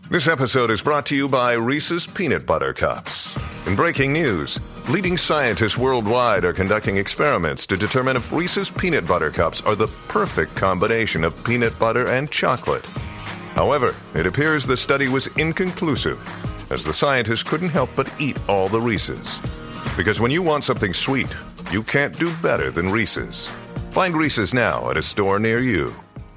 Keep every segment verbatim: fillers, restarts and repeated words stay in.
This episode is brought to you by Reese's Peanut Butter Cups. In breaking news, leading scientists worldwide are conducting experiments to determine if Reese's Peanut Butter Cups are the perfect combination of peanut butter and chocolate. However, it appears the study was inconclusive, as the scientists couldn't help but eat all the Reese's. Because when you want something sweet, you can't do better than Reese's. Find Reese's now at a store near you.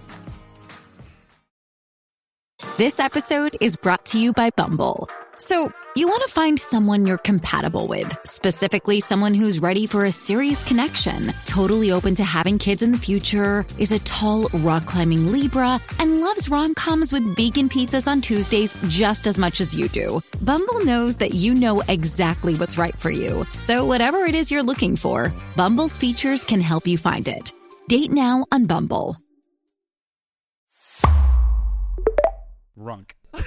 This episode is brought to you by Bumble. So, you want to find someone you're compatible with, specifically someone who's ready for a serious connection, totally open to having kids in the future, is a tall, rock-climbing Libra, and loves rom-coms with vegan pizzas on Tuesdays just as much as you do. Bumble knows that you know exactly what's right for you. So whatever it is you're looking for, Bumble's features can help you find it. Date now on Bumble. Runk.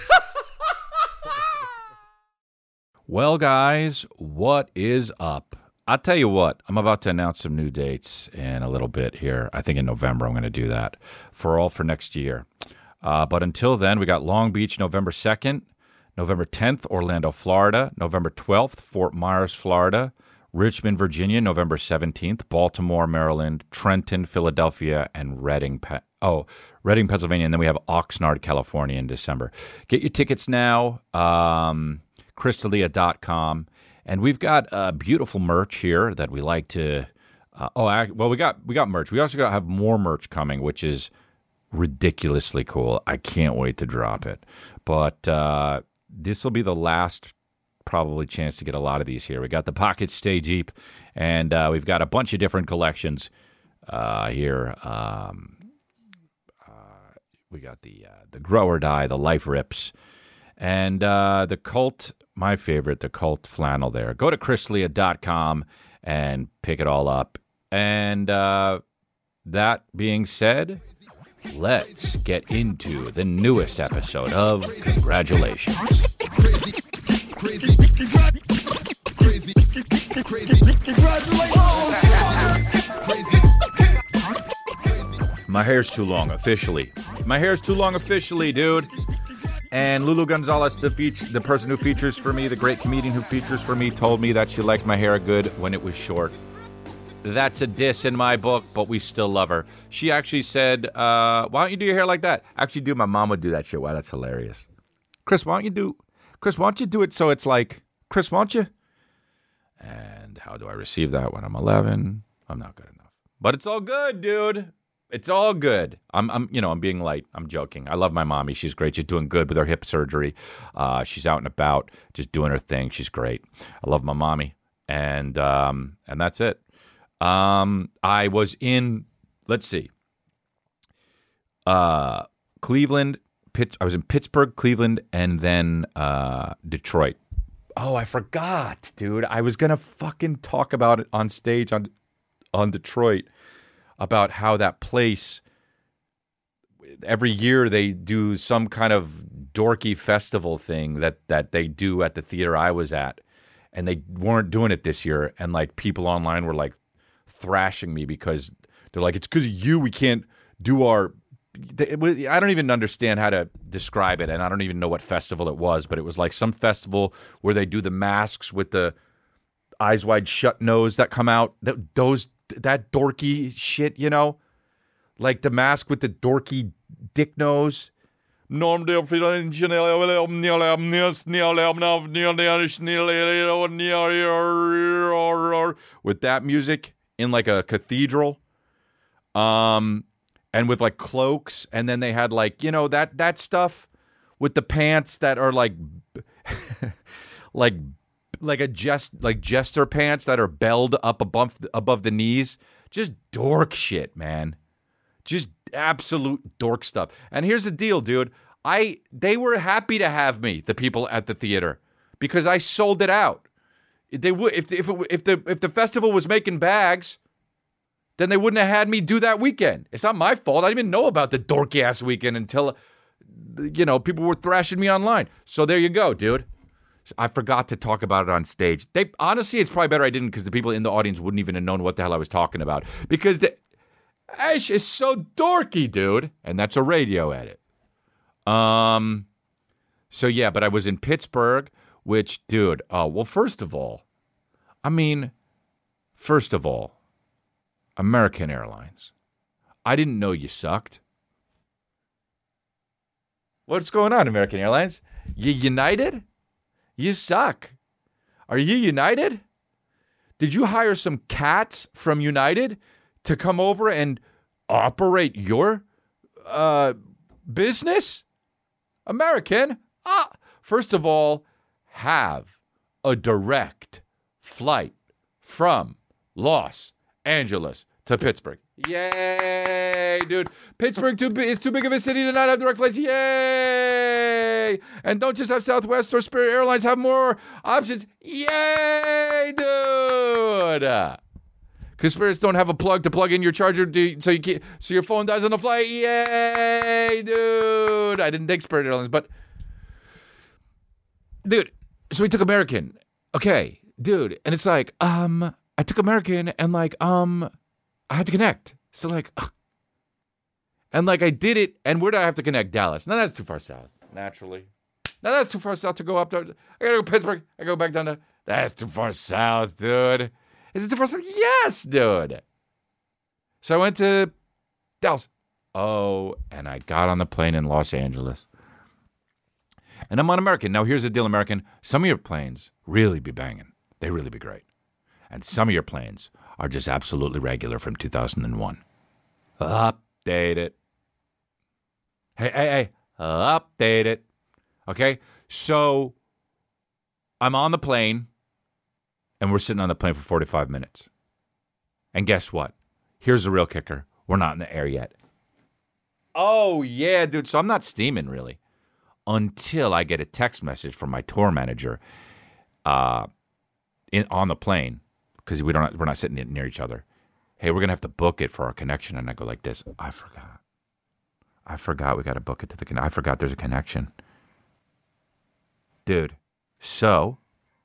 Well, guys, what is up? I'll tell you what, I'm about to announce some new dates in a little bit here. I think in November I'm going to do that for all for next year. Uh, but until then, we got Long Beach November second, November tenth, Orlando, Florida, November twelfth, Fort Myers, Florida, Richmond, Virginia, November seventeenth, Baltimore, Maryland, Trenton, Philadelphia, and Reading, Pe- oh, Reading, Pennsylvania, and then we have Oxnard, California in December. Get your tickets now, um, chris d'elia dot com, and we've got uh, beautiful merch here that we like to. Uh, oh, I, well, we got we got merch. We also got to have more merch coming, which is ridiculously cool. I can't wait to drop it. But uh, this will be the last probably chance to get a lot of these here. We got the Pockets Stay Deep, and uh, we've got a bunch of different collections uh, here. Um, uh, we got the uh, the Grow or Die, the Life Rips, and uh, the Cult, my favorite, the Cult flannel there. Go to chris d'elia dot com and pick it all up. And uh, that being said, let's get into the newest episode of Congratulations. Crazy, crazy, crazy, crazy, crazy, congratulations! My hair's too long, officially. My hair's too long, officially, dude. And Lulu Gonzalez, the feature, the person who features for me, the great comedian who features for me, told me that she liked my hair good when it was short. That's a diss in my book, but we still love her. She actually said, uh, why don't you do your hair like that? Actually, dude, my mom would do that shit. Wow, that's hilarious. Chris, why don't you do... Chris, why don't you do it so it's like, Chris, why don't you? And how do I receive that when I'm eleven? I'm not good enough. But it's all good, dude. It's all good. I'm, I'm, you know, I'm being light. I'm joking. I love my mommy. She's great. She's doing good with her hip surgery. Uh, she's out and about, just doing her thing. She's great. I love my mommy. And, um, and that's it. Um, I was in, let's see, uh, Cleveland, Pitt, I was in Pittsburgh, Cleveland, and then uh, Detroit. Oh, I forgot, dude. I was going to fucking talk about it on stage on on Detroit, about how that place, every year they do some kind of dorky festival thing that, that they do at the theater I was at, and they weren't doing it this year, and like people online were like thrashing me because they're like, it's because of you we can't do our... I don't even understand how to describe it, and I don't even know what festival it was, but it was like some festival where they do the masks with the eyes wide shut nose that come out. That, those that dorky shit, you know? Like the mask with the dorky dick nose. With that music in like a cathedral. Um... And with like cloaks, and then they had like, you know, that that stuff with the pants that are like, like, like a jest like jester pants that are belled up above above the knees. Just dork shit, man. Just absolute dork stuff. And here's the deal, dude. I they were happy to have me, the people at the theater, because I sold it out. They would if if it, if the if the festival was making bags, then they wouldn't have had me do that weekend. It's not my fault. I didn't even know about the dorky-ass weekend until, you know, people were thrashing me online. So there you go, dude. I forgot to talk about it on stage. They honestly, it's probably better I didn't, because the people in the audience wouldn't even have known what the hell I was talking about. Because the Ash is so dorky, dude. And that's a radio edit. Um, So, yeah, but I was in Pittsburgh, which, dude, uh, well, first of all, I mean, first of all, American Airlines. I didn't know you sucked. What's going on, American Airlines? You United? You suck. Are you United? Did you hire some cats from United to come over and operate your uh, business? American? Ah, first of all, have a direct flight from Los Angeles to Pittsburgh. Yay, dude. Pittsburgh too, is too big of a city to not have direct flights. Yay. And don't just have Southwest or Spirit Airlines, have more options. Yay, dude. Because Spirits don't have a plug to plug in your charger to, so you can't, so your phone dies on the flight. Yay, dude. I didn't take Spirit Airlines, but dude, so we took American. Okay, dude. And it's like, um, I took American and like, um, I had to connect. So like, ugh. And like I did it. And where do I have to connect? Dallas. Now that's too far south, naturally. Now that's too far south to go up there. I gotta go to Pittsburgh. I go back down to, that's too far south, dude. Is it too far south? Yes, dude. So I went to Dallas. Oh, and I got on the plane in Los Angeles. And I'm on American. Now here's the deal, American. Some of your planes really be banging. They really be great. And some of your planes are just absolutely regular from two thousand one. Update it. Hey, hey, hey. Update it. Okay? So I'm on the plane, and we're sitting on the plane for forty-five minutes. And guess what? Here's the real kicker. We're not in the air yet. Oh, yeah, dude. So I'm not steaming, really, until I get a text message from my tour manager uh, in, on the plane. Because we don't, we're not sitting near each other. Hey, we're gonna have to book it for our connection, and I go like this. I forgot. I forgot we got to book it to the. Con- I forgot there's a connection, dude. So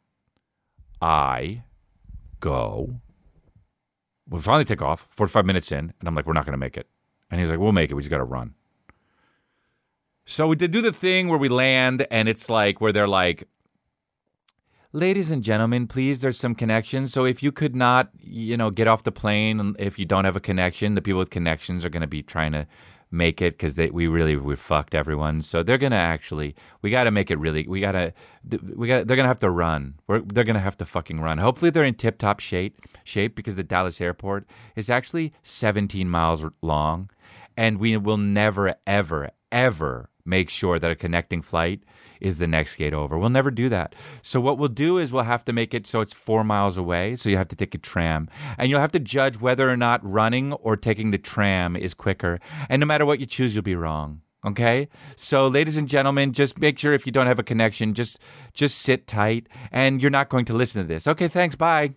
I go. We finally take off. Forty-five minutes in, and I'm like, we're not gonna make it. And he's like, we'll make it. We just got to run. So we did do the thing where we land, and it's like where they're like, ladies and gentlemen, please, there's some connections. So if you could not, you know, get off the plane, if you don't have a connection, the people with connections are going to be trying to make it because they we really we fucked everyone. So they're going to actually, we got to make it really, we got to, we got they're going to have to run. We're, they're going to have to fucking run. Hopefully they're in tip-top shape, shape because the Dallas airport is actually seventeen miles long. And we will never, ever, ever make sure that a connecting flight is the next gate over. We'll never do that. So what we'll do is we'll have to make it so it's four miles away. So you have to take a tram. And you'll have to judge whether or not running or taking the tram is quicker. And no matter what you choose, you'll be wrong. Okay? So ladies and gentlemen, just make sure if you don't have a connection, just just sit tight. And you're not going to listen to this. Okay, thanks. Bye.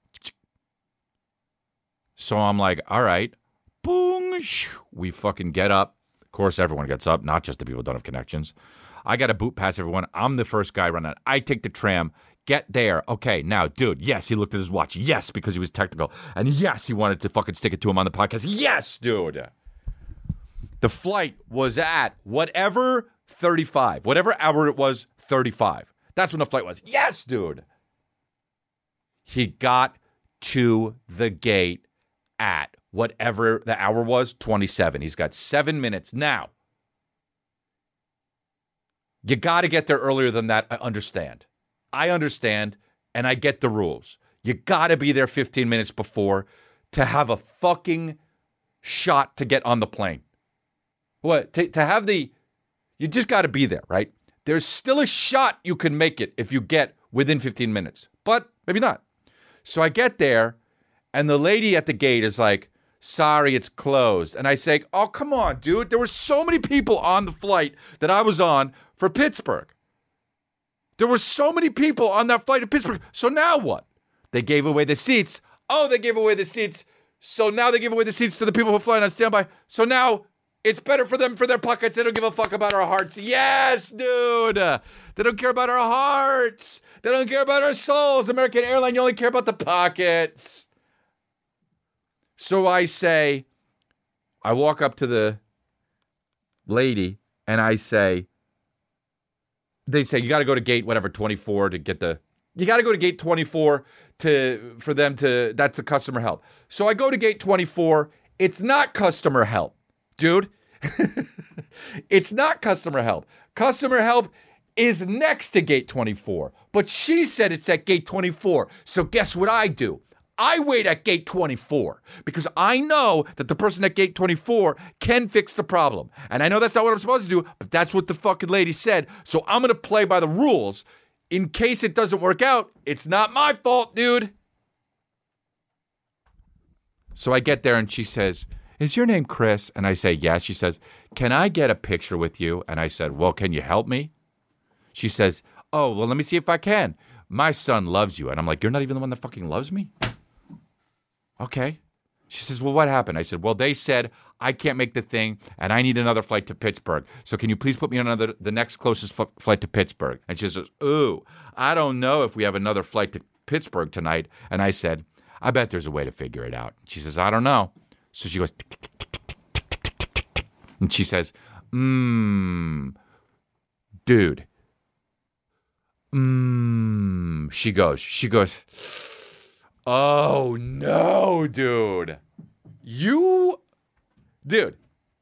So I'm like, all right. Boom. We fucking get up. Of course, everyone gets up, not just the people who don't have connections. I got to boot past everyone. I'm the first guy running. I take the tram. Get there. Okay, now, dude, yes, he looked at his watch. Yes, because he was technical. And yes, he wanted to fucking stick it to him on the podcast. Yes, dude. The flight was at whatever thirty-five. Whatever hour it was, thirty-five. That's when the flight was. Yes, dude. He got to the gate at whatever the hour was, twenty-seven. He's got seven minutes. Now, you got to get there earlier than that. I understand. I understand, and I get the rules. You got to be there fifteen minutes before to have a fucking shot to get on the plane. What? To, to have the... You just got to be there, right? There's still a shot you can make it if you get within fifteen minutes, but maybe not. So I get there, and the lady at the gate is like, sorry, it's closed. And I say, oh, come on, dude. There were so many people on the flight that I was on for Pittsburgh. There were so many people on that flight to Pittsburgh. So now what? They gave away the seats. Oh, they gave away the seats. So now they give away the seats to the people who are flying on standby. So now it's better for them for their pockets. They don't give a fuck about our hearts. Yes, dude. They don't care about our hearts. They don't care about our souls. American Airlines, you only care about the pockets. So I say, I walk up to the lady and I say, they say you got to go to gate whatever twenty-four to get the. You got to go to gate twenty-four to for them to. That's the customer help. So I go to gate twenty-four. It's not customer help, dude. It's not customer help. Customer help is next to gate twenty-four. But she said it's at gate twenty-four. So guess what I do? I wait at gate twenty-four because I know that the person at gate twenty-four can fix the problem. And I know that's not what I'm supposed to do, but that's what the fucking lady said. So I'm going to play by the rules. In case it doesn't work out, it's not my fault, dude. So I get there and she says, is your name Chris? And I say, yes. She says, can I get a picture with you? And I said, well, can you help me? She says, oh, well, let me see if I can. My son loves you. And I'm like, you're not even the one that fucking loves me? Okay. She says, well, what happened? I said, well, they said I can't make the thing and I need another flight to Pittsburgh. So can you please put me on another, the next closest f- flight to Pittsburgh? And she says, ooh, I don't know if we have another flight to Pittsburgh tonight. And I said, I bet there's a way to figure it out. She says, I don't know. So she goes, tick, tick, tick, tick, tick, tick, tick, tick, tick, tick. And she says, mmm, dude. Mmm. She goes, she goes, oh no, dude. You, dude.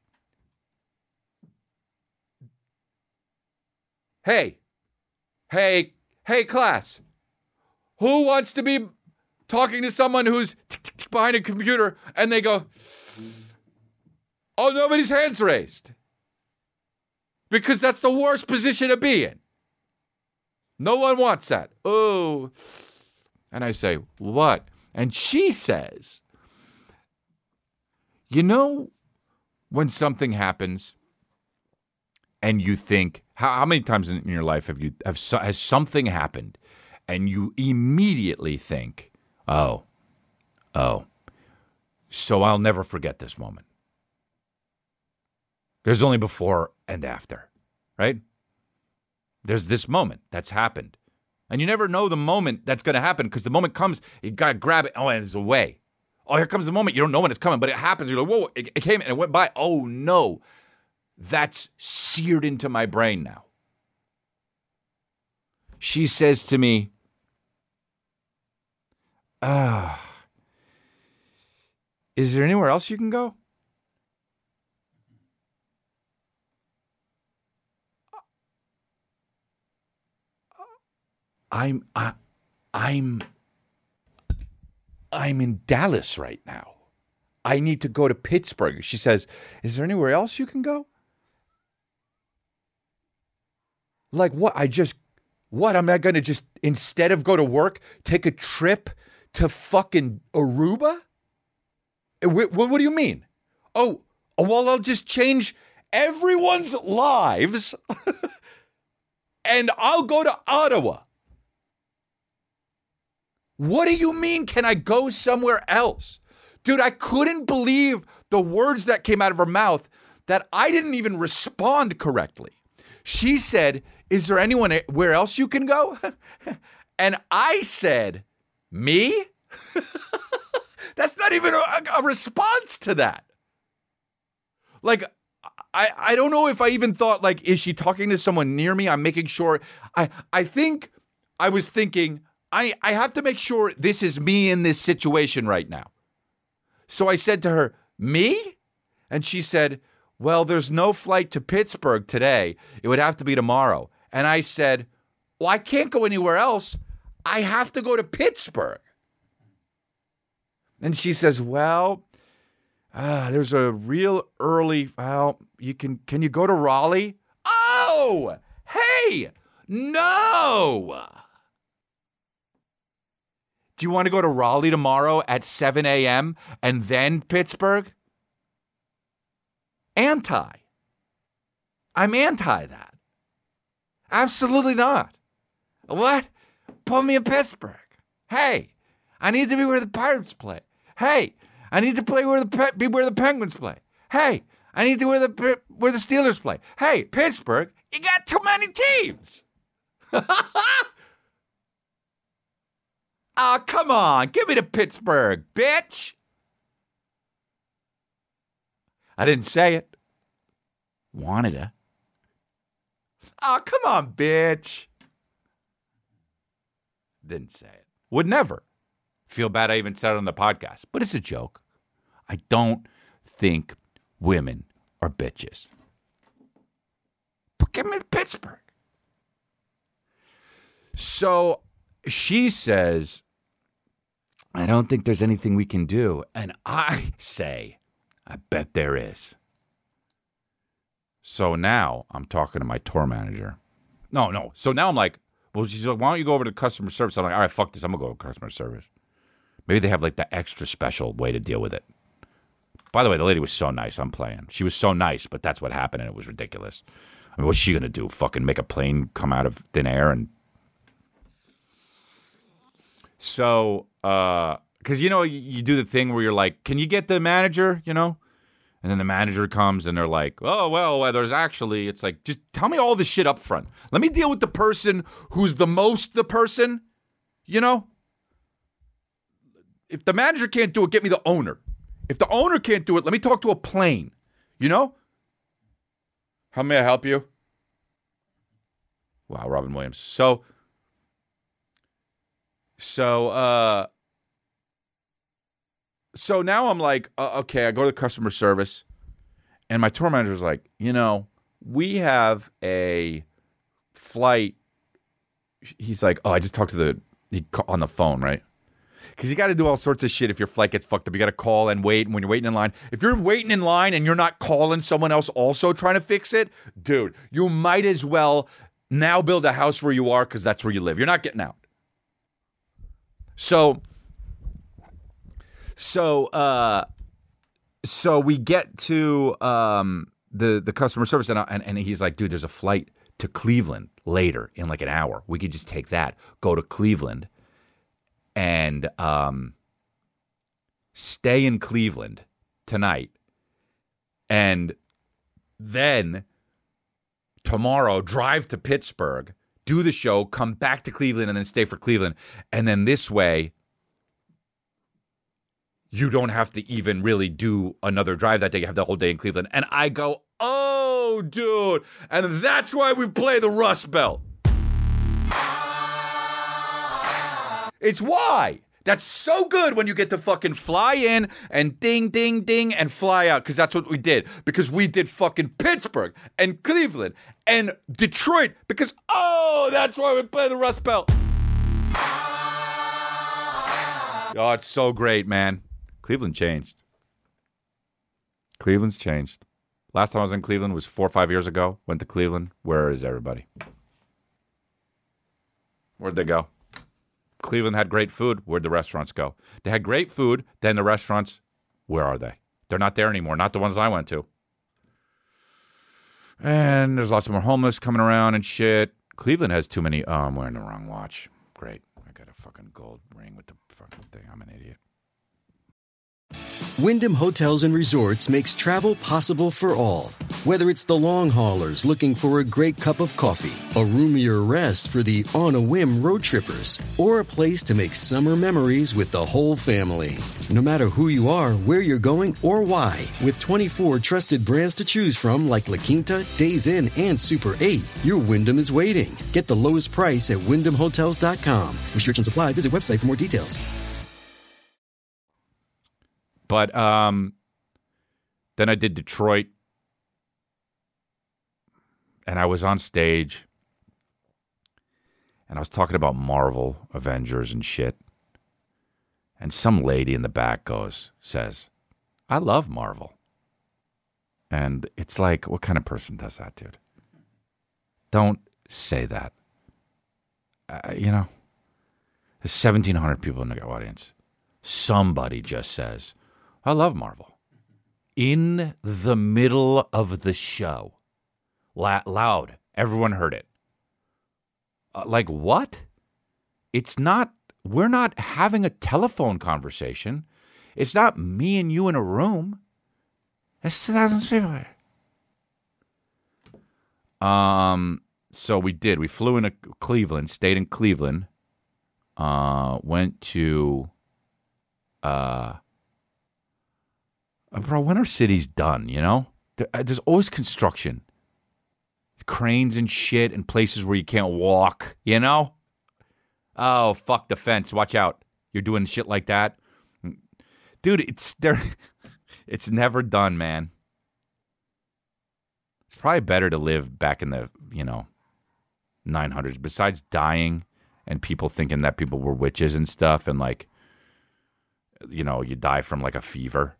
Hey, hey, hey, class. Who wants to be talking to someone who's tick, tick, tick, behind a computer and they go, oh, nobody's hands raised. Because that's the worst position to be in. No one wants that. Oh. And I say, what? And she says, you know, when something happens and you think, how, how many times in, in your life have you, have, has something happened and you immediately think, oh, oh, so I'll never forget this moment. There's only before and after, right? There's this moment that's happened. And you never know the moment that's going to happen because the moment comes, you got to grab it. Oh, and it's away. Oh, here comes the moment. You don't know when it's coming, but it happens. You're like, whoa, it, it came and it went by. Oh, no. That's seared into my brain now. She says to me, ah, is there anywhere else you can go? I'm I, I'm I'm in Dallas right now. I need to go to Pittsburgh. She says, is there anywhere else you can go? Like what? I just what? Am I going to just instead of go to work, take a trip to fucking Aruba? What, what do you mean? Oh, well, I'll just change everyone's lives and I'll go to Ottawa. What do you mean, can I go somewhere else? Dude, I couldn't believe the words that came out of her mouth that I didn't even respond correctly. She said, is there anyone where else you can go? And I said, me? That's not even a, a response to that. Like, I, I don't know if I even thought, like, is she talking to someone near me? I'm making sure. I, I think I was thinking, I, I have to make sure this is me in this situation right now. So I said to her, me? And she said, well, there's no flight to Pittsburgh today. It would have to be tomorrow. And I said, well, I can't go anywhere else. I have to go to Pittsburgh. And she says, well, uh, there's a real early, well, you can, can you go to Raleigh? Oh, hey, no. Do you want to go to Raleigh tomorrow at seven a.m. and then Pittsburgh? Anti. I'm anti that. Absolutely not. What? Put me in Pittsburgh. Hey, I need to be where the Pirates play. Hey, I need to play where the pe- be where the Penguins play. Hey, I need to where the where the Steelers play. Hey, Pittsburgh, you got too many teams. Oh, come on. Give me the Pittsburgh, bitch. I didn't say it. Wanted to. Oh, come on, bitch. Didn't say it. Would never. Feel bad I even said it on the podcast. But it's a joke. I don't think women are bitches. But get me to Pittsburgh. So she says, I don't think there's anything we can do. And I say, I bet there is. So now I'm talking to my tour manager. No, no. So now I'm like, well, she's like, why don't you go over to customer service? I'm like, all right, fuck this. I'm going to go to customer service. Maybe they have like the extra special way to deal with it. By the way, the lady was so nice. I'm playing. She was so nice, but that's what happened, and it was ridiculous. I mean, what's she going to do? Fucking make a plane come out of thin air? And so, uh, because, you know, you, you do the thing where you're like, can you get the manager, you know? And then the manager comes, and they're like, oh, well, well, there's actually, it's like, just tell me all this shit up front. Let me deal with the person who's the most the person, you know? If the manager can't do it, get me the owner. If the owner can't do it, let me talk to a plane. You know? How may I help you? Wow, Robin Williams. So, so, uh, so now I'm like, uh, okay, I go to the customer service, and my tour manager's like, you know, we have a flight. He's like, oh, I just talked to the, he on the phone, right? Because you got to do all sorts of shit if your flight gets fucked up. You got to call and wait. And when you're waiting in line, if you're waiting in line and you're not calling someone else also trying to fix it, dude, you might as well now build a house where you are because that's where you live. You're not getting out. So, so, uh, so we get to um, the the customer service, and, and and he's like, dude, there's a flight to Cleveland later in like an hour. We could just take that, go to Cleveland, and um, stay in Cleveland tonight, and then tomorrow drive to Pittsburgh, do the show, come back to Cleveland, and then stay for Cleveland. And then this way, you don't have to even really do another drive that day. You have the whole day in Cleveland. And I go, oh, dude. And that's why we play the Rust Belt. It's why. That's so good when you get to fucking fly in and ding, ding, ding and fly out, because that's what we did. Because we did fucking Pittsburgh and Cleveland and Detroit because, oh, that's why we play the Rust Belt. Oh, it's so great, man. Cleveland changed. Cleveland's changed. Last time I was in Cleveland was four or five years ago. Went to Cleveland. Where is everybody? Where'd they go? Cleveland had great food. Where'd the restaurants go? They had great food. Then the restaurants, where are they? They're not there anymore. Not the ones I went to. And there's lots of more homeless coming around and shit. Cleveland has too many. Oh, I'm wearing the wrong watch. Great. I got a fucking gold ring with the fucking thing. I'm an idiot. Wyndham Hotels and Resorts makes travel possible for all. Whether it's the long haulers looking for a great cup of coffee, a roomier rest for the on-a-whim road trippers, or a place to make summer memories with the whole family. No matter who you are, where you're going, or why, with twenty-four trusted brands to choose from like La Quinta, Days Inn, and Super eight, your Wyndham is waiting. Get the lowest price at wyndham hotels dot com. Restrictions apply. Visit website for more details. But um, then I did Detroit, and I was on stage, and I was talking about Marvel, Avengers, and shit. And some lady in the back goes, says, I love Marvel. And it's like, what kind of person does that, dude? Don't say that. Uh, you know, there's seventeen hundred people in the audience. Somebody just says, I love Marvel. In the middle of the show. La- loud. Everyone heard it. Uh, like, what? It's not, we're not having a telephone conversation. It's not me and you in a room. It's two thousand people here. Um, so we did. We flew into Cleveland, stayed in Cleveland, uh, went to, uh, bro, when are cities done, you know? There, there's always construction. cranes and shit and places where you can't walk, you know? Oh, fuck the fence. Watch out. You're doing shit like that. Dude, it's there. It's never done, man. It's probably better to live back in the, you know, nine hundreds. Besides dying and people thinking that people were witches and stuff and like, you know, you die from like a fever.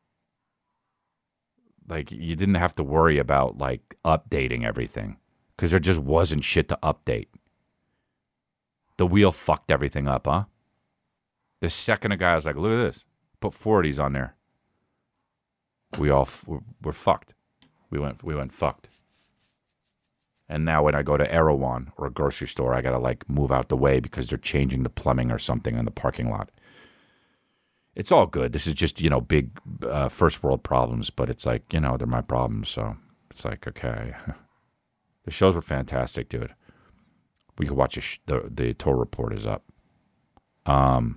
Like, you didn't have to worry about, like, updating everything. Because there just wasn't shit to update. The wheel fucked everything up, huh? The second a guy was like, look at this. Put forties on there. We all, we're, we're fucked. We went, we went fucked. And now when I go to Erewhon or a grocery store, I got to, like, move out the way because they're changing the plumbing or something in the parking lot. It's all good. This is just, you know, big uh, first world problems, but it's like, you know, they're my problems. So it's like, okay. The shows were fantastic, dude. We could watch a sh- the the tour report is up. Um,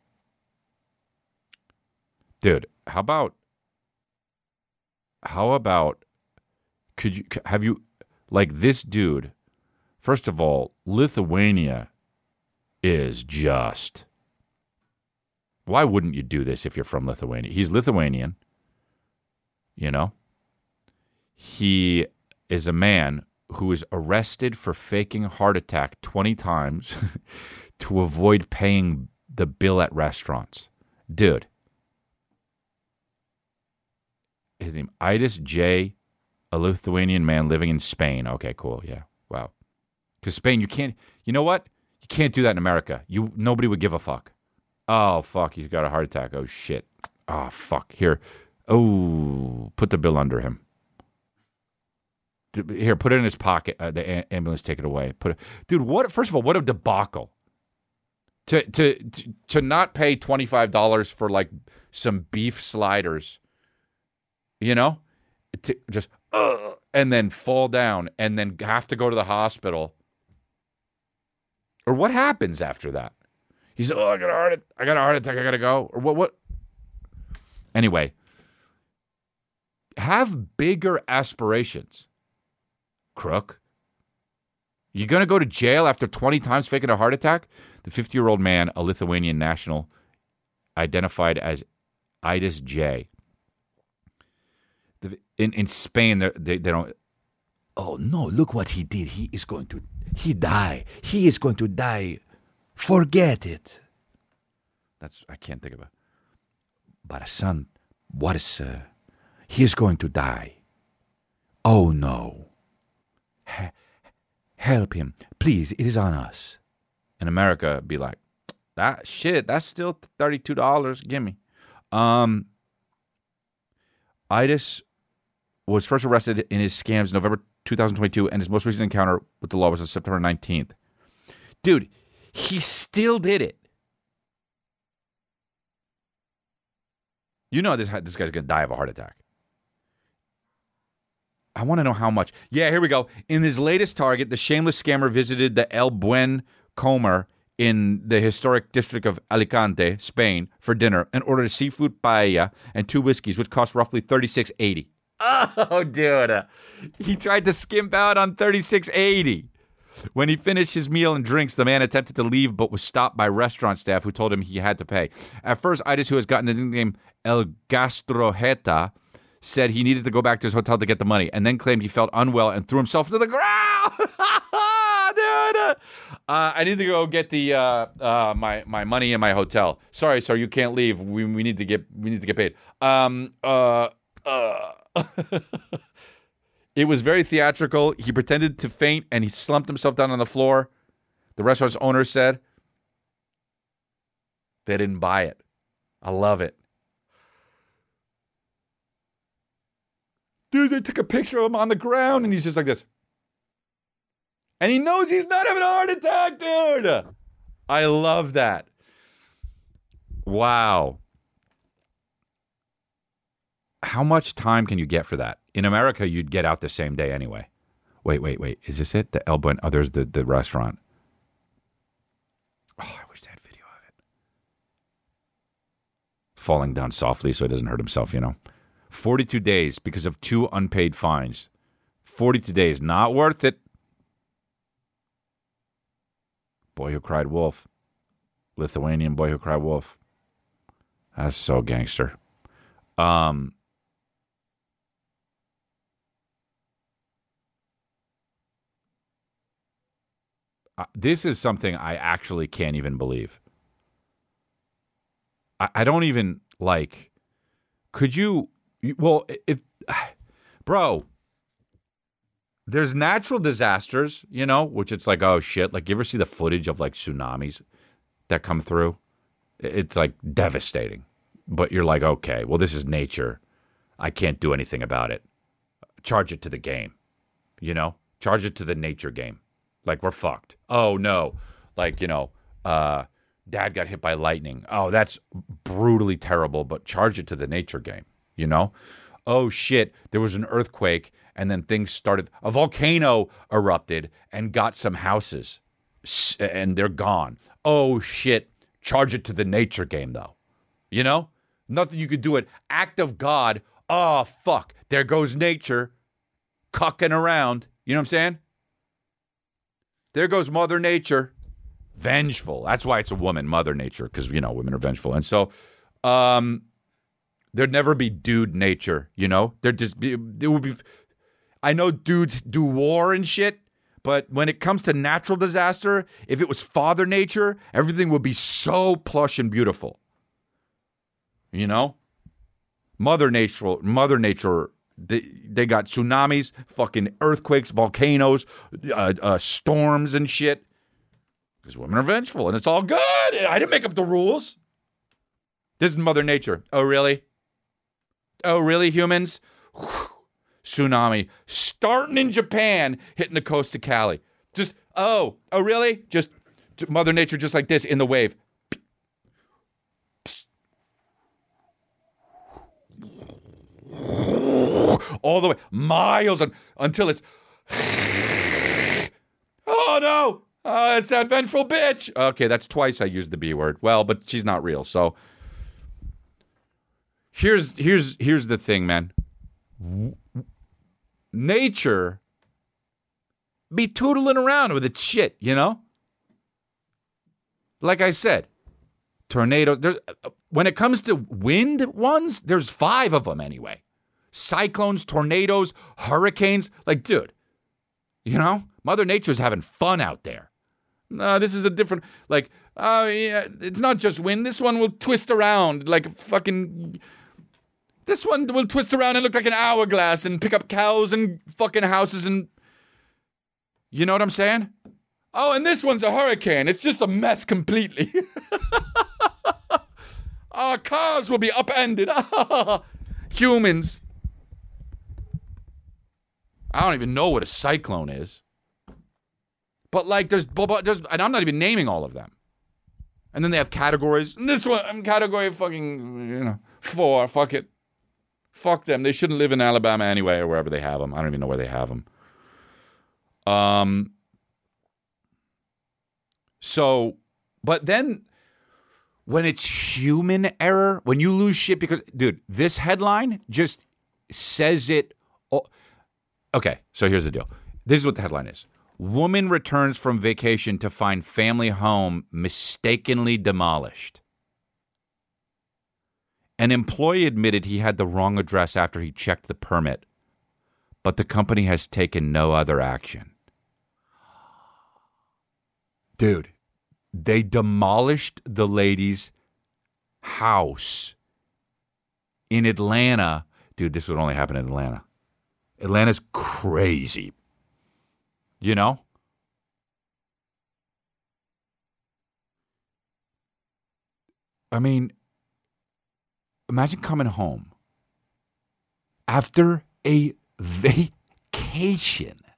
dude, how about how about could you have you like this dude? First of all, Lithuania is just. Why wouldn't you do this if you're from Lithuania? He's Lithuanian, you know. He is a man who was arrested for faking a heart attack twenty times to avoid paying the bill at restaurants. Dude. His name, Aidas J, a Lithuanian man living in Spain. Okay, cool, yeah, wow. Because Spain, you can't, you know what? You can't do that in America. You Nobody would give a fuck. Oh, fuck, he's got a heart attack. Oh, shit. Oh, fuck. Here. Oh, put the bill under him. Here, put it in his pocket. Uh, the a- ambulance, take it away. Put it. Dude, what? First of all, what a debacle. To, to, to, to not pay twenty-five dollars for, like, some beef sliders, you know? To just, uh, and then fall down and then have to go to the hospital. Or what happens after that? He said, oh, I got a heart, I got a heart attack, I got to go. Or what, what? Anyway, have bigger aspirations, crook. You going to go to jail after twenty times faking a heart attack? The fifty-year-old man, a Lithuanian national, identified as Aidas J. In, in Spain, they, they don't, oh, no, look what he did. He is going to, he die. He is going to die. Forget it. That's, I can't think of it. But son, what is, uh, he is going to die. Oh no. H- help him. Please, it is on us. In America, be like, that shit, that's still thirty-two dollars. Give me. Um, Aidas was first arrested in his scams in November twenty twenty-two, and his most recent encounter with the law was on September nineteenth. Dude, he still did it. You know this, this guy's going to die of a heart attack. I want to know how much. Yeah, here we go. In his latest target, the shameless scammer visited the El Buen Comer in the historic district of Alicante, Spain, for dinner and ordered a seafood paella and two whiskeys, which cost roughly thirty-six eighty. Oh, dude. He tried to skimp out on thirty-six eighty. When he finished his meal and drinks, the man attempted to leave but was stopped by restaurant staff who told him he had to pay. At first, Aidas, who has gotten the nickname El Gastrojeta, said he needed to go back to his hotel to get the money, and then claimed he felt unwell and threw himself to the ground. Dude, uh, I need to go get the uh, uh, my my money in my hotel. Sorry, sir, you can't leave. We we need to get we need to get paid. Um uh uh. It was very theatrical. He pretended to faint and he slumped himself down on the floor. The restaurant's owner said they didn't buy it. I love it. Dude, they took a picture of him on the ground and he's just like this. And he knows he's not having a heart attack, dude. I love that. Wow. How much time can you get for that? In America, you'd get out the same day anyway. Wait, wait, wait. Is this it? The El Buen? Oh, there's the, the restaurant. Oh, I wish they had video of it. Falling down softly so he doesn't hurt himself, you know. forty-two days because of two unpaid fines. forty-two days, not worth it. Boy Who Cried Wolf. Lithuanian Boy Who Cried Wolf. That's so gangster. Um, uh, this is something I actually can't even believe. I, I don't even, like, could you, well, if, bro, there's natural disasters, you know, which it's like, oh, shit. Like, you ever see the footage of, like, tsunamis that come through? It's, like, devastating. But you're like, okay, well, this is nature. I can't do anything about it. Charge it to the game, you know? Charge it to the nature game. Like, we're fucked. Oh, no. Like, you know, uh, dad got hit by lightning. Oh, that's brutally terrible, but charge it to the nature game, you know? Oh, shit, there was an earthquake, and then things started. A volcano erupted and got some houses, and they're gone. Oh, shit, charge it to the nature game, though. You know? Nothing you could do it. Act of God. Oh, fuck. There goes nature cucking around. You know what I'm saying? There goes Mother Nature. Vengeful. That's why it's a woman, Mother Nature, because, you know, women are vengeful. And so um, there'd never be dude nature, you know? There'd just be, it would be, I know dudes do war and shit, but when it comes to natural disaster, if it was Father Nature, everything would be so plush and beautiful. You know? Mother Nature, Mother Nature, they, they got tsunamis, fucking earthquakes, volcanoes, uh, uh, storms and shit. Because women are vengeful, and it's all good. I didn't make up the rules. This is Mother Nature. Oh, really? Oh, really, humans? Whew. Tsunami. Starting in Japan, hitting the coast of Cali. Just, oh, oh, really? Just Mother Nature just like this in the wave. All the way, miles on, until it's, oh no, oh, it's that vengeful bitch. Okay, that's twice I used the B word. Well, but she's not real. So here's here's here's the thing, man. Nature be tootling around with its shit, you know? Like I said, tornadoes. There's when it comes to wind ones, there's five of them anyway. Cyclones, tornadoes, hurricanes. Like, dude, you know, Mother Nature's having fun out there. No, this is a different, like, oh, uh, yeah, it's not just wind. This one will twist around like fucking, this one will twist around and look like an hourglass and pick up cows and fucking houses and, you know what I'm saying? Oh, and this one's a hurricane. It's just a mess completely. Our cars will be upended. Humans. I don't even know what a cyclone is. But like there's, there's, and I'm not even naming all of them. And then they have categories. And this one, I'm category fucking, you know, four. Fuck it. Fuck them. They shouldn't live in Alabama anyway or wherever they have them. I don't even know where they have them. Um. So, but then when it's human error, when you lose shit because, dude, this headline just says it. All. Okay, so here's the deal. This is what the headline is. Woman returns from vacation to find family home mistakenly demolished. An employee admitted he had the wrong address after he checked the permit, but the company has taken no other action. Dude, they demolished the lady's house in Atlanta. Dude, this would only happen in Atlanta. Atlanta's crazy. You know? I mean, imagine coming home after a vacation.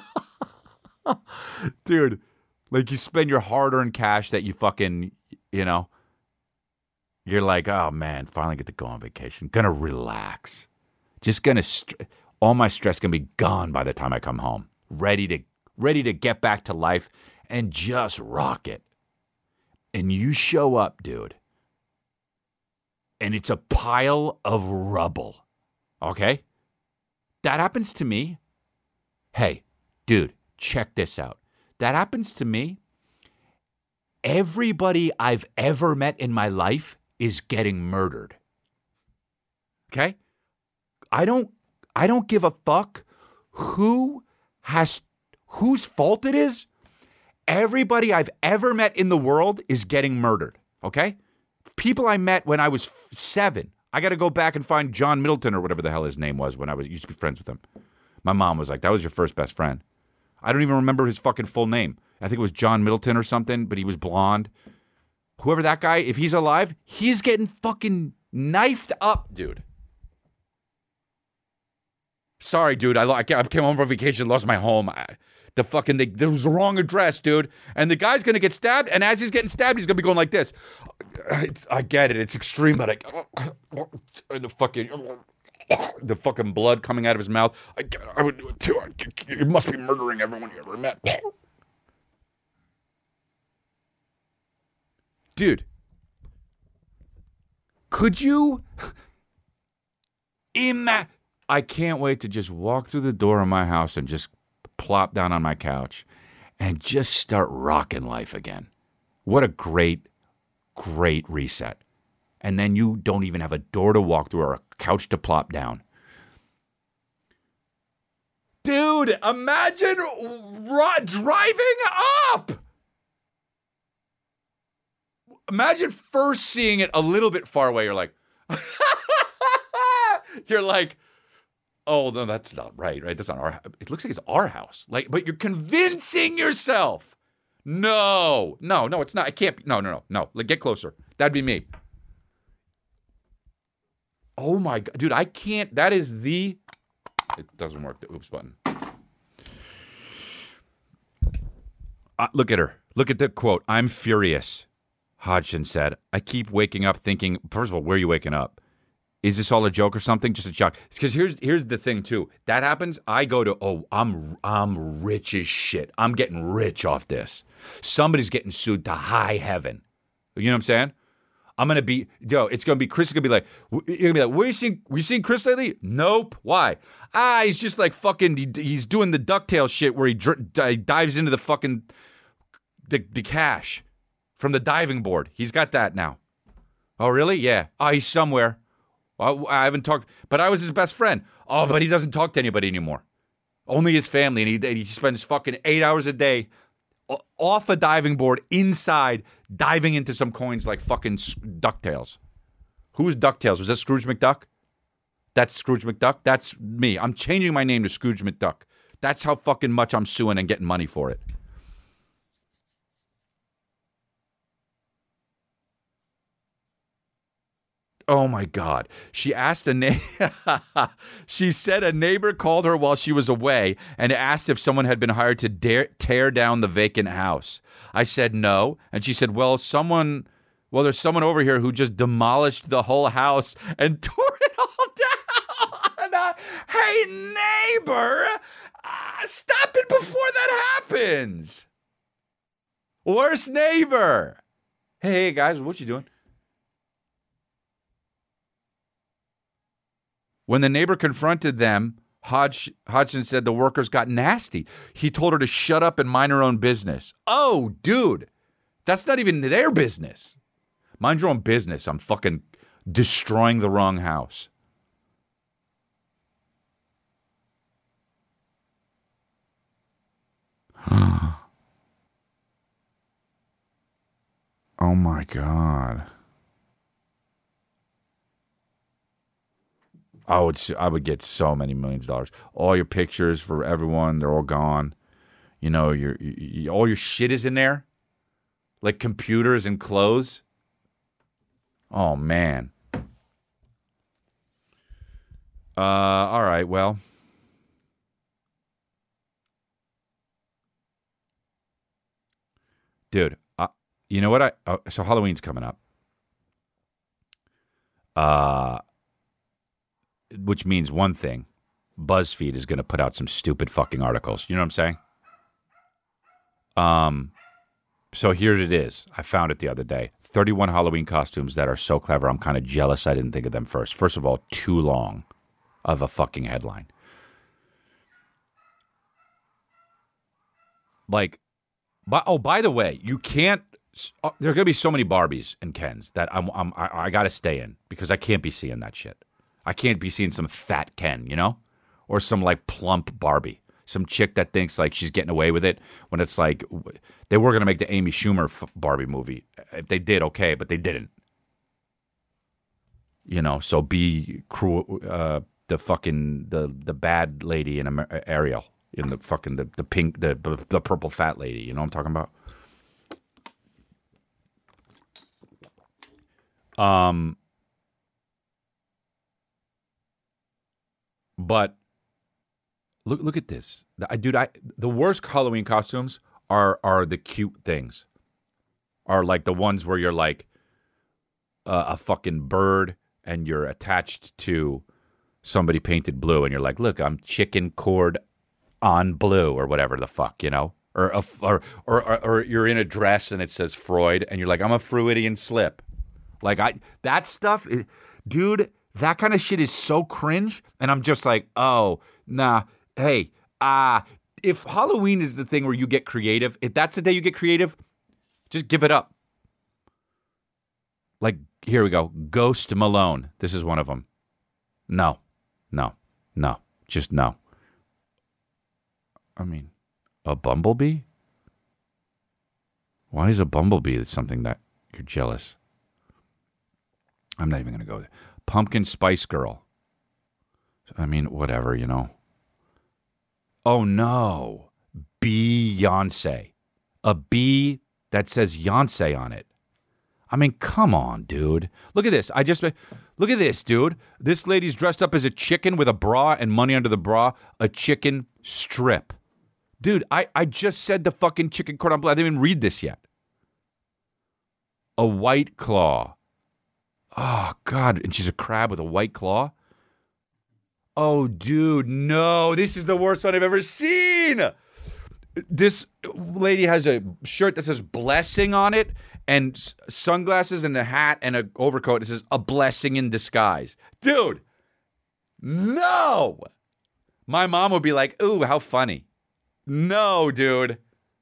Dude, like you spend your hard-earned cash that you fucking, you know, you're like, oh man, finally get to go on vacation. Gonna relax. Just gonna, st- all my stress gonna be gone by the time I come home. Ready to, ready to get back to life and just rock it. And you show up, dude, and it's a pile of rubble. Okay? That happens to me. Hey, dude, check this out. That happens to me. Everybody I've ever met in my life is getting murdered. Okay? I don't I don't give a fuck who has whose fault it is. Everybody I've ever met in the world is getting murdered. Okay? People I met when I was seven. I got to go back and find John Middleton or whatever the hell his name was when I was used to be friends with him. My mom was like, that was your first best friend. I don't even remember his fucking full name. I think it was John Middleton or something, but he was blonde. Whoever that guy, if he's alive, he's getting fucking knifed up, dude. Sorry, dude. I, I came home from vacation, lost my home. I, the fucking, they, there was the wrong address, dude. And the guy's going to get stabbed, and as he's getting stabbed, he's going to be going like this. I, I get it. It's extreme, but I... And the fucking... The fucking blood coming out of his mouth. I, I would do it too. I, you must be murdering everyone you ever met. Dude, could you imagine? I can't wait to just walk through the door of my house and just plop down on my couch and just start rocking life again. What a great, great reset. And then you don't even have a door to walk through or a couch to plop down. Dude, imagine ro- driving up. Imagine first seeing it a little bit far away. You're like, you're like, oh, no, that's not right, right? That's not our, it looks like it's our house. Like, but you're convincing yourself. No, no, no, it's not. I can't, no, no, no, no. Like, get closer. That'd be me. Oh my God, dude, I can't, that is the, it doesn't work, the oops button. Uh, look at her. Look at the quote. I'm furious, Hodgson said. I keep waking up thinking, first of all, where are you waking up? Is this all a joke or something? Just a joke. Because here's here's the thing too. That happens, I go to, oh, I'm I'm rich as shit. I'm getting rich off this. Somebody's getting sued to high heaven. You know what I'm saying? I'm gonna be, yo, it's gonna be, Chris is gonna be like, you're gonna be like, where you seeing, were you seeing Chris lately? Nope. Why? Ah, he's just like fucking, he, he's doing the DuckTales shit where he dr- dives into the fucking, the, the cash from the diving board. He's got that now. Oh, really? Yeah. Oh, he's somewhere. Well, I haven't talked, but I was his best friend. Oh, but he doesn't talk to anybody anymore. Only his family, and he, and he spends fucking eight hours a day off a diving board, inside, diving into some coins like fucking DuckTales. Who was DuckTales? Was that Scrooge McDuck? That's Scrooge McDuck? That's me. I'm changing my name to Scrooge McDuck. That's how fucking much I'm suing and getting money for it. Oh my God. She asked a neighbor, she said a neighbor called her while she was away and asked if someone had been hired to dare, tear down the vacant house. I said no. And she said, well, someone, well, there's someone over here who just demolished the whole house and tore it all down. Uh, hey, neighbor, uh, stop it before that happens. Worst neighbor. Hey, guys, what you doing? When the neighbor confronted them, Hodge, Hodgson said the workers got nasty. He told her to shut up and mind her own business. Oh, dude, that's not even their business. Mind your own business. I'm fucking destroying the wrong house. Oh, my God. I would I would get so many millions of dollars. All your pictures for everyone, they're all gone. You know, your you, all your shit is in there, like computers and clothes. Oh man. Uh, all right. Well, dude, uh, you know what? I uh, so Halloween's coming up. Uh. Which means one thing. BuzzFeed is going to put out some stupid fucking articles. You know what I'm saying? Um, so here it is. I found it the other day. thirty-one Halloween costumes that are so clever. I'm kind of jealous I didn't think of them first. First of all, too long of a fucking headline. Like, but, oh, by the way, you can't. Uh, there are gonna be so many Barbies and Kens that I'm, I'm I, I got to stay in because I can't be seeing that shit. I can't be seeing some fat Ken, you know, or some like plump Barbie, some chick that thinks like she's getting away with it when it's like they were gonna make the Amy Schumer f- Barbie movie. If they did, okay, but they didn't. You know, so be cruel. Uh, the fucking the the bad lady in Amer- Ariel in the fucking the, the pink the the purple fat lady. You know what I'm talking about? Um, but look, look at this, I, dude. I the worst Halloween costumes are are the cute things, are like the ones where you're like uh, a fucking bird and you're attached to somebody painted blue, and you're like, look, I'm chicken cord on blue or whatever the fuck, you know, or a, or, or or or you're in a dress and it says Freud, and you're like, I'm a Freudian slip. Like, I, that stuff, is, dude, that kind of shit is so cringe. And I'm just like, oh, nah, hey, ah, uh, if Halloween is the thing where you get creative, if that's the day you get creative, just give it up. Like, here we go. Ghost Malone. This is one of them. No, no, no, just no. I mean, a bumblebee? Why is a bumblebee something that you're jealous? I'm not even going to go there. Pumpkin Spice Girl. I mean, whatever, you know. Oh, no. Beyonce. A bee that says Yonsei on it. I mean, come on, dude. Look at this. I just, look at this, dude. This lady's dressed up as a chicken with a bra and money under the bra. A chicken strip. Dude, I, I just said the fucking chicken cordon bleu. I didn't even read this yet. A white claw. Oh, God. And she's a crab with a white claw? Oh, dude, no. This is the worst one I've ever seen. This lady has a shirt that says blessing on it and sunglasses and a hat and an overcoat that says a blessing in disguise. Dude, no. My mom would be like, ooh, how funny. No, dude.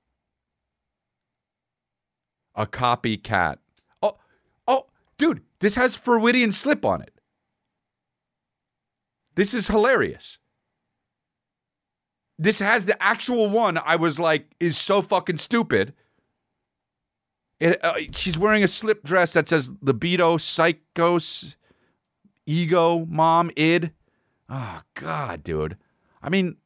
A copycat. Oh, oh, dude. This has Freudian slip on it. This is hilarious. This has the actual one I was like, is so fucking stupid. It, uh, she's wearing a slip dress that says libido, psychos, ego, mom, id. Oh, God, dude. I mean,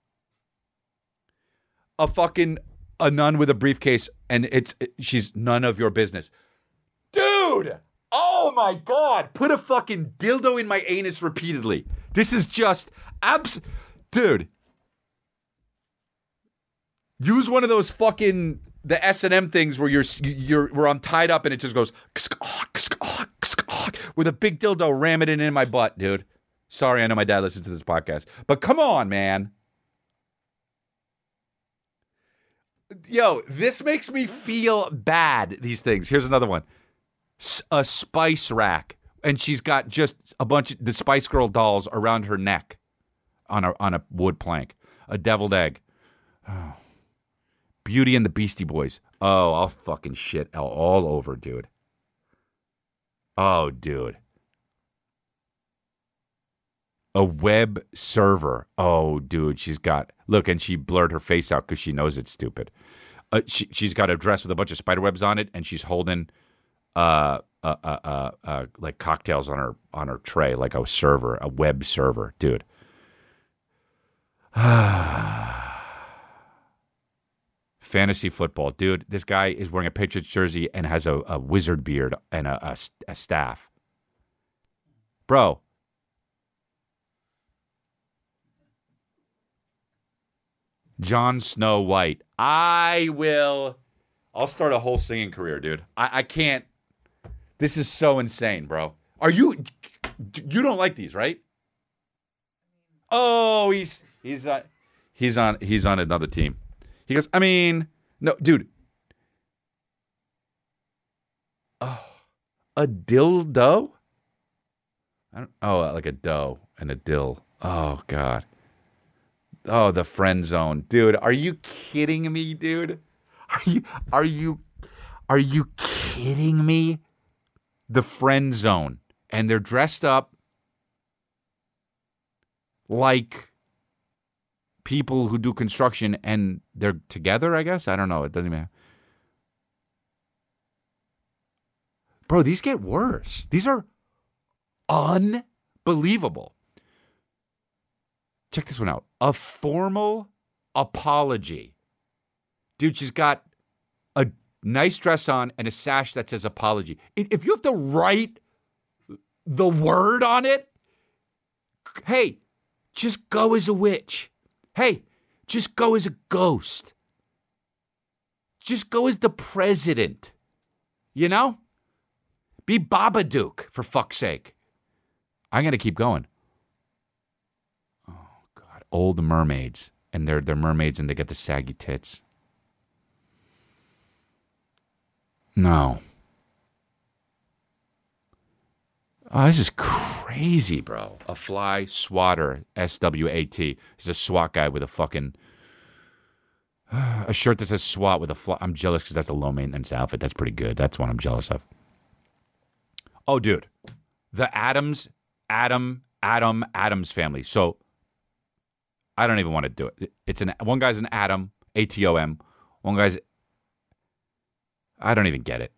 a fucking, a nun with a briefcase, and it's, it, she's none of your business. Dude! Oh my God! Put a fucking dildo in my anus repeatedly. This is just abs. Dude, use one of those fucking the S and M things where you're you're where I'm tied up and it just goes with a big dildo, ram it in, in my butt, dude. Sorry, I know my dad listens to this podcast, but come on, man. Yo, this makes me feel bad. These things. Here's another one. A spice rack, and she's got just a bunch of the Spice Girl dolls around her neck on a on a wood plank. A deviled egg. Oh. Beauty and the Beastie Boys. Oh, I'll fucking shit all, all over, dude. Oh, dude. A web server. Oh, dude, she's got look, and she blurred her face out because she knows it's stupid. Uh, she she's got a dress with a bunch of spider webs on it, and she's holding. Uh, uh, uh, uh, uh, like cocktails on her on her tray, like a server, a web server, dude. Fantasy football, dude. This guy is wearing a Patriots jersey and has a, a wizard beard and a, a, a staff, bro. Jon Snow White. I will. I'll start a whole singing career, dude. I, I can't. This is so insane, bro. Are you? You don't like these, right? Oh, he's he's on he's on he's on another team. He goes. I mean, no, dude. Oh, a dildo? I don't. Oh, like a dough and a dill. Oh God. Oh, the friend zone. Dude, are you kidding me, dude? Are you are you are you kidding me? The friend zone. And they're dressed up like people who do construction and they're together, I guess. I don't know. It doesn't matter. Bro, these get worse. These are unbelievable. Check this one out. A formal apology. Dude, she's got a nice dress on and a sash that says apology. If you have to write the word on it, hey, just go as a witch. Hey, just go as a ghost. Just go as the president. You know? Be Babadook, for fuck's sake. I'm going to keep going. Old mermaids, and they're they're mermaids, and they get the saggy tits. No. Oh, this is crazy, bro. A fly swatter, S W A T. He's a SWAT guy with a fucking uh, a shirt that says SWAT with a fly. I'm jealous because that's a low maintenance outfit. That's pretty good. That's what I'm jealous of. Oh, dude, the Adams, Adam, Adam, Adams family. So. I don't even want to do it. It's an one guy's an Adam, A T O M. One guy's I don't even get it.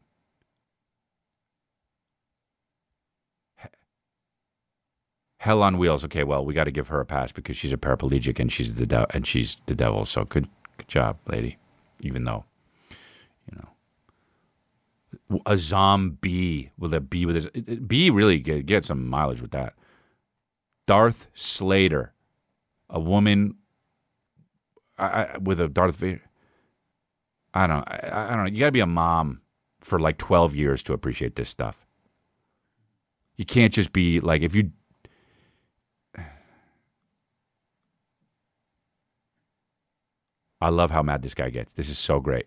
Hell on Wheels. Okay, well, we got to give her a pass because she's a paraplegic and she's the de- and she's the devil. So good, good job, lady. Even though, you know, a zombie with a B with his B really get, get some mileage with that. Darth Slater. A woman I, I, with a Darth Vader. I don't. I, I don't know. You got to be a mom for like twelve years to appreciate this stuff. You can't just be like if you. I love how mad this guy gets. This is so great.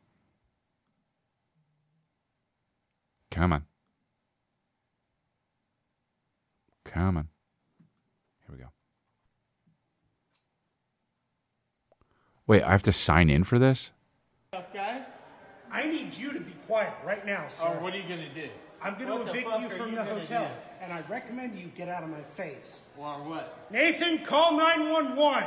Come on. Come on. Here we go. Wait, I have to sign in for this? Tough guy? I need you to be quiet right now, sir. Oh, what are you going to do? I'm going to evict you from the hotel, and I recommend you get out of my face. Or what? Nathan, call nine one one.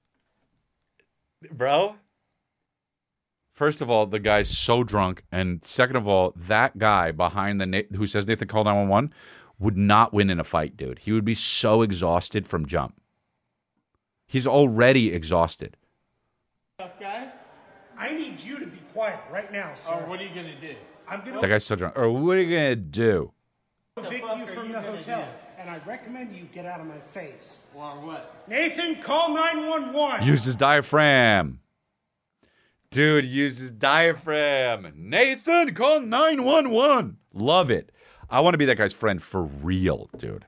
Bro? First of all, the guy's so drunk, and second of all, that guy behind the Na- who says Nathan call nine one one would not win in a fight, dude. He would be so exhausted from jump. He's already exhausted. Tough guy? I need you to be quiet right now, sir. Or what are you going to do? I'm going That to guy's so drunk. Or what are you going to do? evict you from the hotel, and I recommend you get out of my face. Or what? Nathan, call nine one one. Use his diaphragm. Dude, use his diaphragm. Nathan, call nine one one. Love it. I want to be that guy's friend for real, dude.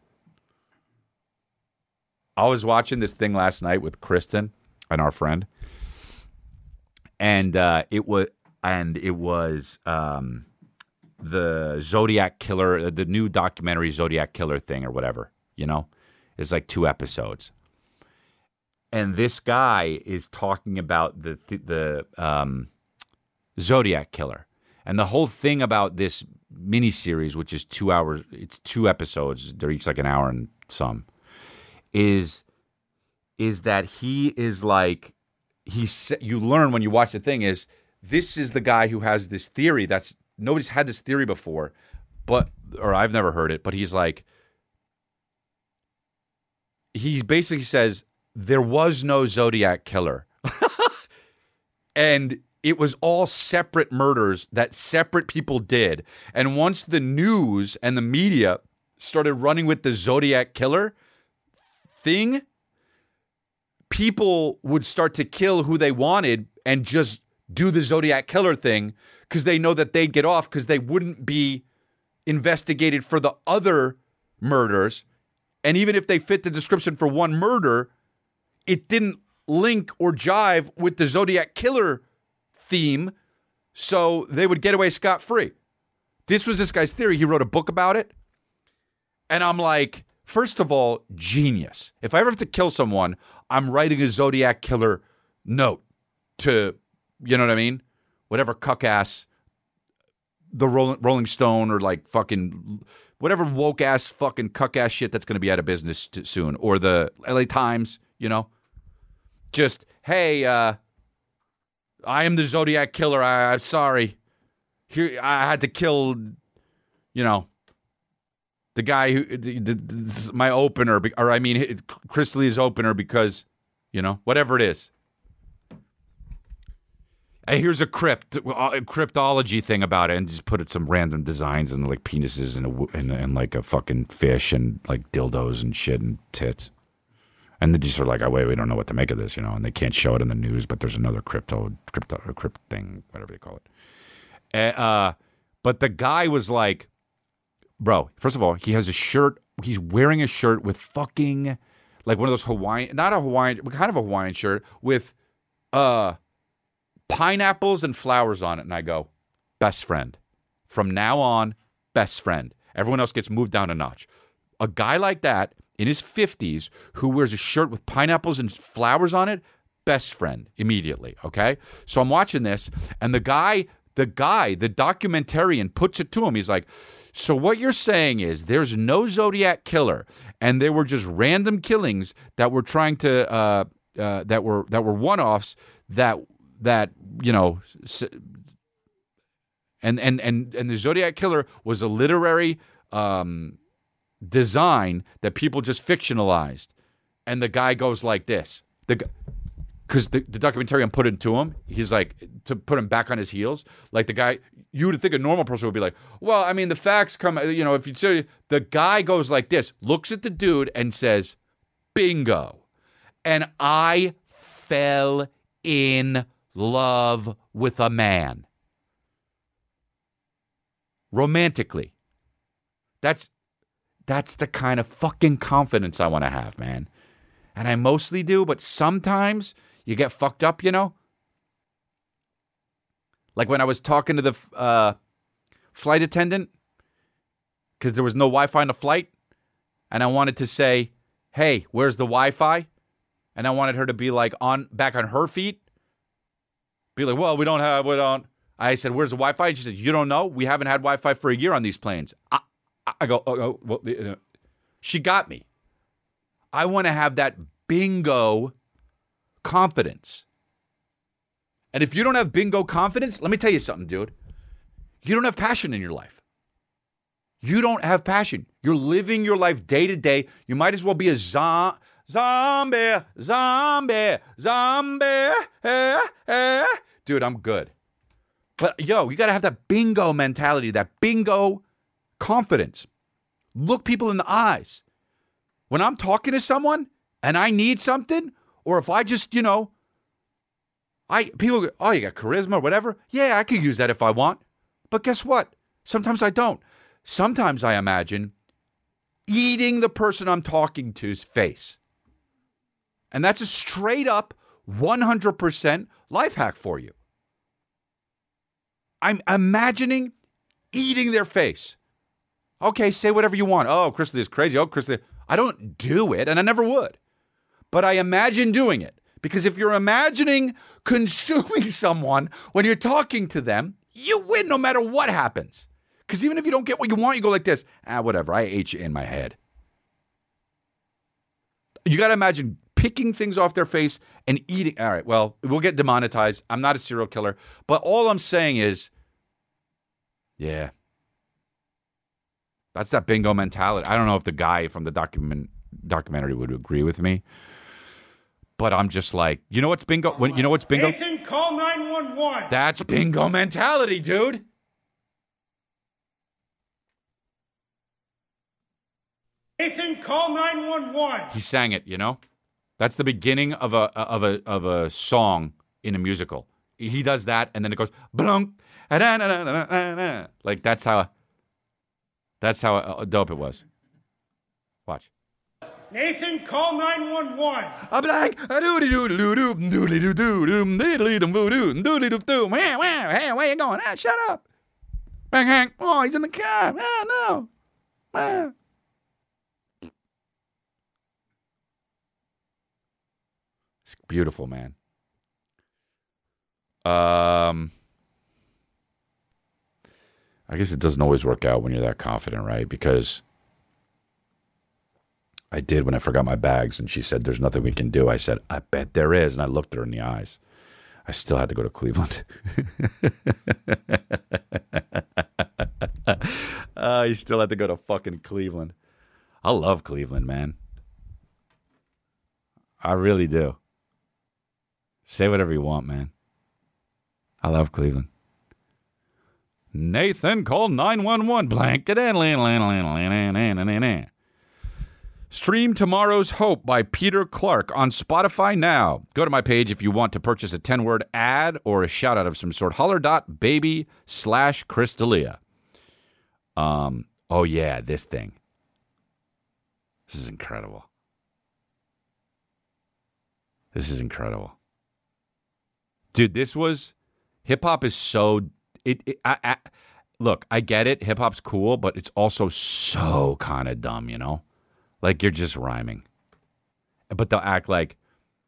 I was watching this thing last night with Kristen and our friend. And uh, it was, and it was um, the Zodiac Killer, the new documentary Zodiac Killer thing or whatever. You know, it's like two episodes, and this guy is talking about the the um, Zodiac Killer, and the whole thing about this miniseries, which is two hours, it's two episodes, they're each like an hour and some, is is that he is like. He's, you learn when you watch the thing is this is the guy who has this theory that's nobody's had this theory before, but or I've never heard it, but he's like he basically says there was no Zodiac Killer. And it was all separate murders that separate people did. And once the news and the media started running with the Zodiac Killer thing, people would start to kill who they wanted and just do the Zodiac Killer thing because they know that they'd get off because they wouldn't be investigated for the other murders. And even if they fit the description for one murder, it didn't link or jive with the Zodiac Killer theme, so they would get away scot-free. This was this guy's theory. He wrote a book about it. And I'm like, First of all, genius. If I ever have to kill someone, I'm writing a Zodiac killer note to, you know what I mean? Whatever cuck ass, the Rolling, Rolling Stone or like fucking, whatever woke ass fucking cuck ass shit that's going to be out of business t- soon. Or the L A Times, you know? Just, hey, uh, I am the Zodiac killer. I, I'm sorry. Here, I had to kill, you know, the guy who, the, the, this is my opener, or I mean, Chris Lee's opener because, you know, whatever it is. Hey, here's a crypt, a cryptology thing about it, and just put it some random designs and like penises and, a, and, and like a fucking fish and like dildos and shit and tits. And they just are like, oh, wait, we don't know what to make of this, you know, and they can't show it in the news, but there's another crypto, crypto, crypt thing, whatever they call it. Uh, but the guy was like, bro, first of all, he has a shirt. He's wearing a shirt with fucking, like one of those Hawaiian, not a Hawaiian, but kind of a Hawaiian shirt with uh, pineapples and flowers on it. And I go, best friend. From now on, best friend. Everyone else gets moved down a notch. A guy like that in his fifties who wears a shirt with pineapples and flowers on it, best friend immediately, okay? So I'm watching this, and the guy, the guy, the documentarian puts it to him. He's like, so what you're saying is there's no Zodiac killer, and there were just random killings that were trying to uh, uh, that were that were one-offs that that you know, and and and and the Zodiac killer was a literary um, design that people just fictionalized, and the guy goes like this, the. Because the, the documentarian put it to him, he's like, to put him back on his heels. Like the guy, you would think a normal person would be like, well, I mean, the facts come, you know, if you say, the guy goes like this, looks at the dude and says, bingo. And I fell in love with a man. Romantically. That's, that's the kind of fucking confidence I want to have, man. And I mostly do, but sometimes you get fucked up, you know? Like when I was talking to the uh, flight attendant, because there was no Wi-Fi on the flight, and I wanted to say, hey, where's the Wi-Fi? And I wanted her to be like on back on her feet. Be like, well, we don't have, we don't. I said, where's the Wi-Fi? And she said, you don't know? We haven't had Wi-Fi for a year on these planes. I, I go, oh, oh well, you know. She got me. I want to have that bingo confidence. And if you don't have bingo confidence, let me tell you something, dude. You don't have passion in your life. You don't have passion. You're living your life day to day. You might as well be a zo- zombie, zombie, zombie. Eh, eh. Dude, I'm good. But, yo, you got to have that bingo mentality, that bingo confidence. Look people in the eyes. When I'm talking to someone and I need something, or if I just, you know, I people go, oh, you got charisma or whatever. Yeah, I could use that if I want. But guess what? Sometimes I don't. Sometimes I imagine eating the person I'm talking to's face. And that's a straight up one hundred percent life hack for you. I'm imagining eating their face. Okay, say whatever you want. Oh, Chris Lee is crazy. Oh, Chris Lee. I don't do it, and I never would. But I imagine doing it. Because if you're imagining consuming someone when you're talking to them, you win no matter what happens. Because even if you don't get what you want, you go like this. Ah, whatever. I ate you in my head. You got to imagine picking things off their face and eating. All right, well, we'll get demonetized. I'm not a serial killer. But all I'm saying is, yeah. That's that bingo mentality. I don't know if the guy from the document documentary would agree with me. But I'm just like, you know what's bingo? When, you know what's bingo? Nathan, call nine one one. That's bingo mentality, dude. Nathan, call nine one one. He sang it, you know? That's the beginning of a of a of a song in a musical. He does that, and then it goes blunk, like that's how that's how dope it was. Watch. Nathan, call nine one one. I'm like, doodly doo doo doo doodly doo doo doo doodly doo doo doodly doo doo. Where where where you going? Ah, shut up. Bang bang. Oh, he's in the car. Ah, no. Ah. Beautiful, man. Um, I guess it doesn't always work out when you're that confident, right? Because I did when I forgot my bags, and she said, "There's nothing we can do." I said, "I bet there is," and I looked at her in the eyes. I still had to go to Cleveland. uh, you still had to go to fucking Cleveland. I love Cleveland, man. I really do. Say whatever you want, man. I love Cleveland. Nathan, call nine one one. Blank. Stream Tomorrow's Hope by Peter Clark on Spotify now. Go to my page if you want to purchase a ten-word ad or a shout-out of some sort. Holler.baby slash Chris D'Elia. Um, oh, yeah, this thing. This is incredible. This is incredible. Dude, this was... Hip-hop is so... It, it I, I, look, I get it. Hip-hop's cool, but it's also so kind of dumb, you know? Like, you're just rhyming. But they'll act like...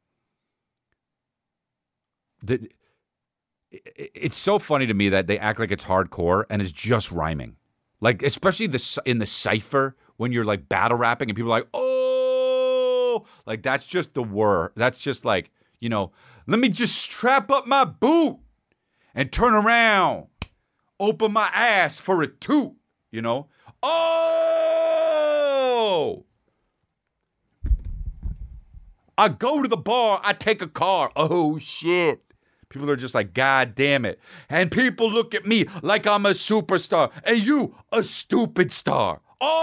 It's so funny to me that they act like it's hardcore and it's just rhyming. Like, especially the in the cypher, when you're, like, battle rapping and people are like, oh! Like, that's just the word. That's just like, you know, let me just strap up my boot and turn around. Open my ass for a toot, you know? Oh! I go to the bar, I take a car. Oh, shit. People are just like, God damn it. And people look at me like I'm a superstar. And you, a stupid star.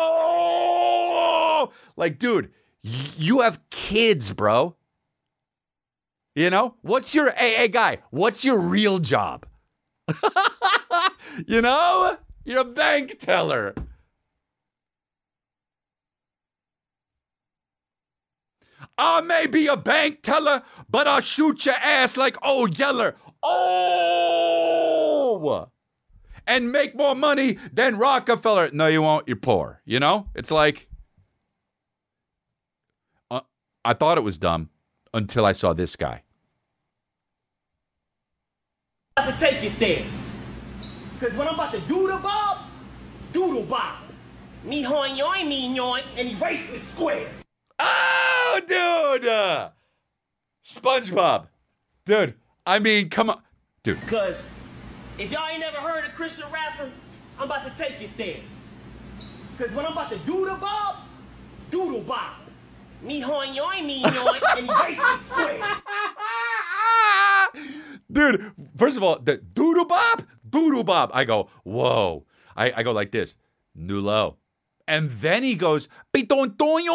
Oh! Like, dude, y- you have kids, bro. You know? What's your, hey, hey, guy, what's your real job? You know? You're a bank teller. I may be a bank teller, but I'll shoot your ass like old Yeller. Oh! And make more money than Rockefeller. No, you won't. You're poor. You know? It's like... Uh, I thought it was dumb until I saw this guy. I'm about to take it there. Because when I'm about to doodle bob, doodle bob. Me hoin yoin, me yoin, and erase the square. Oh, dude! Uh, SpongeBob. Dude, I mean, come on. Dude. Because if y'all ain't never heard a Christian rapper, I'm about to take it there. Because when I'm about to doodle bob, doodle bob. Me hoin yoin, me yoin, and erase the square. Dude, first of all, the doodle bob, doodle bob. I go, whoa. I, I go like this, new low. And then he goes, the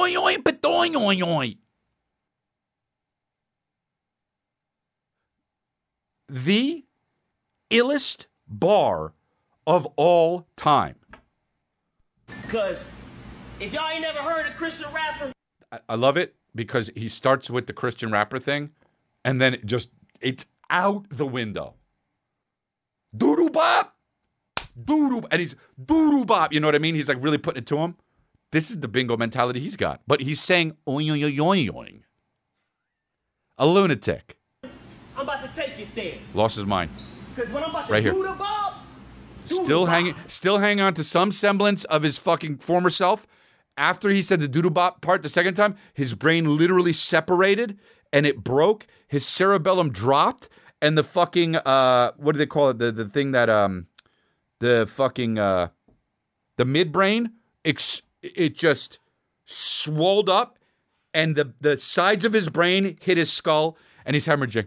illest bar of all time. Because if y'all ain't never heard a Christian rapper. I, I love it because he starts with the Christian rapper thing, and then it just, it's out the window. Doodle bop, doodle, and he's doodle bop. You know what I mean? He's like really putting it to him. This is the bingo mentality he's got. But he's saying oing oing oing oing. A lunatic. I'm about to take it there. Lost his mind. Because when I'm about to right here. doodle bob, doodle still bob. hanging, still hanging on to some semblance of his fucking former self. After he said the doodle bop part the second time, his brain literally separated and it broke. His cerebellum dropped. And the fucking, uh, what do they call it? The the thing that, um, the fucking, uh, the midbrain, ex- it just swolled up, and the, the sides of his brain hit his skull, and he's hemorrhaging.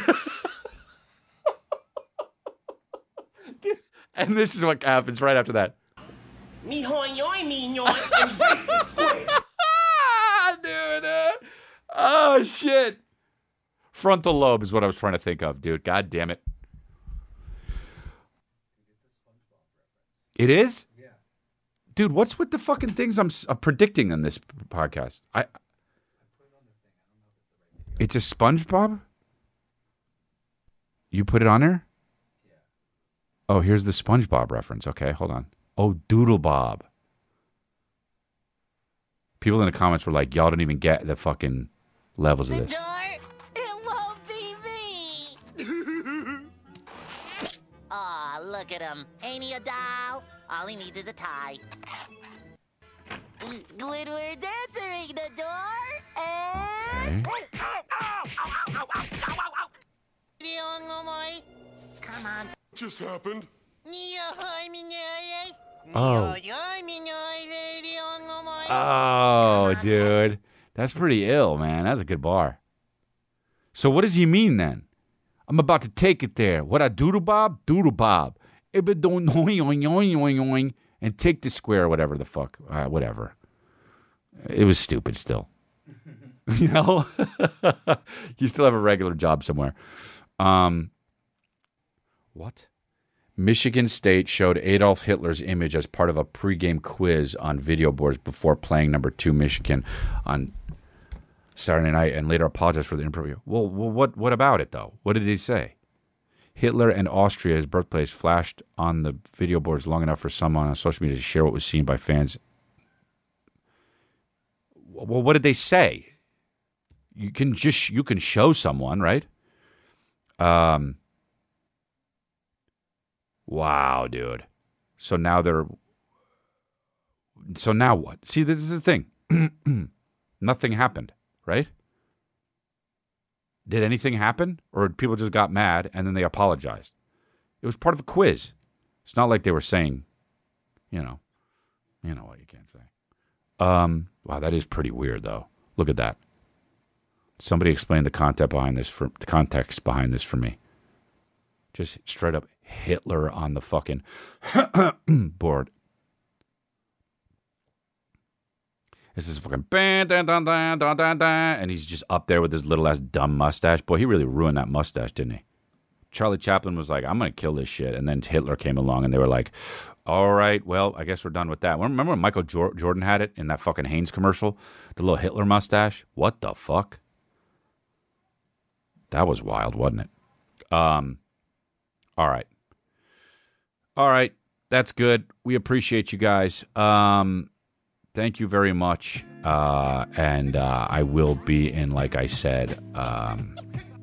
And this is what happens right after that. Me hoin yoin, me yoin, and erase the square. Dude, uh, oh, shit. Frontal lobe is what I was trying to think of, dude. God damn it. It is? Yeah. Dude, what's with the fucking things I'm uh, predicting on this podcast? I, I put it on the thing. I don't know if it's the right thing. It's a SpongeBob? You put it on there? Yeah. Oh, here's the SpongeBob reference. Okay, hold on. Oh, Doodle Bob. People in the comments were like, y'all don't even get the fucking levels of this. Look at him. Ain't he a doll? All he needs is a tie. Squidward's answering the door, and... Come on. Just happened. Oh. Oh, dude. That's pretty ill, man. That's a good bar. So what does he mean then? I'm about to take it there. What I doodle bob? Doodle bob. And take the square, whatever the fuck. Uh, whatever. It was stupid still. You know? You still have a regular job somewhere. Um, what? Michigan State showed Adolf Hitler's image as part of a pregame quiz on video boards before playing number two Michigan on Saturday night, and later apologized for the interview. Well, well, what what about it, though? What did he say? Hitler and Austria, his birthplace, flashed on the video boards long enough for someone on social media to share what was seen by fans. Well, what did they say? You can just you can show someone, right? Um. Wow, dude. So now they're. So now what? See, this is the thing. Nothing happened, right? Did anything happen? Or people just got mad and then they apologized? It was part of a quiz. It's not like they were saying, you know, you know what you can't say. Um, wow, that is pretty weird, though. Look at that. Somebody explain the context behind this for the context behind this for me. Just straight up Hitler on the fucking board. This is fucking bang, dun, dun, dun, dun, dun, dun, and he's just up there with his little ass dumb mustache. Boy, he really ruined that mustache, didn't he? Charlie Chaplin was like, I'm going to kill this shit. And then Hitler came along and they were like, all right, well, I guess we're done with that. Remember when Michael Jor- Jordan had it in that fucking Hanes commercial? The little Hitler mustache? What the fuck? That was wild, wasn't it? Um, all right. All right. That's good. We appreciate you guys. Um, thank you very much. Uh, and uh, I will be in, like I said, um,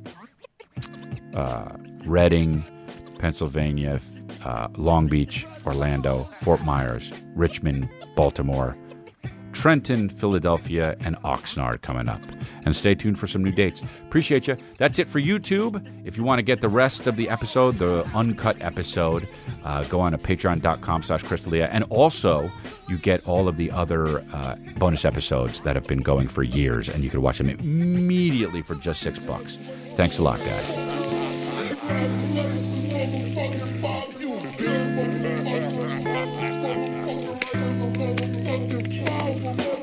uh, Reading, Pennsylvania, uh, Long Beach, Orlando, Fort Myers, Richmond, Baltimore, Trenton, Philadelphia, and Oxnard coming up. And stay tuned for some new dates. Appreciate you. That's it for YouTube. If you want to get the rest of the episode, the uncut episode, uh, go on to patreon.com slash Crystalia. And also, you get all of the other uh, bonus episodes that have been going for years, and you can watch them immediately for just six bucks. Thanks a lot, guys. Thank you.